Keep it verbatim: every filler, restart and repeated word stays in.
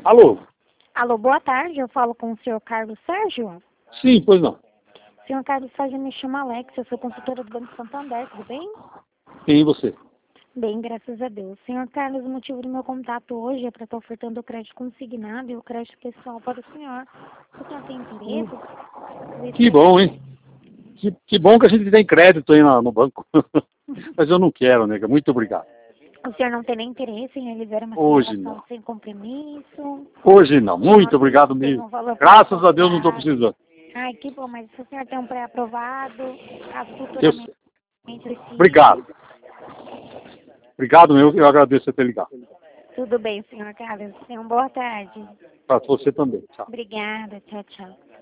Alô? Alô, boa tarde. Eu falo com o senhor Carlos Sérgio. Sim, pois não. Senhor Carlos Sérgio, me chama Alex. Eu sou consultora do Banco Santander, tudo bem? Quem é você? Bem, graças a Deus. Senhor Carlos, o motivo do meu contato hoje é para estar ofertando o crédito consignado e o crédito pessoal para o senhor. O senhor tem interesse? Que bom, hein? Que, que bom que a gente tem crédito aí no, no banco. Mas eu não quero, nega. Muito obrigado. O senhor não tem nem interesse em realizar uma Hoje simulação não. sem compromisso? Hoje não. Muito Não, obrigado tem mesmo. um valor Graças a Deus não estou pré-aprovado. precisando. Ai, que bom, mas se o senhor tem um pré-aprovado, caso Eu, futuramente precise. obrigado. Obrigado, eu, eu agradeço você ter ligado. Tudo bem, senhor Carlos. Tenha uma boa tarde. Para você também. Tchau. Obrigada. Tchau, tchau.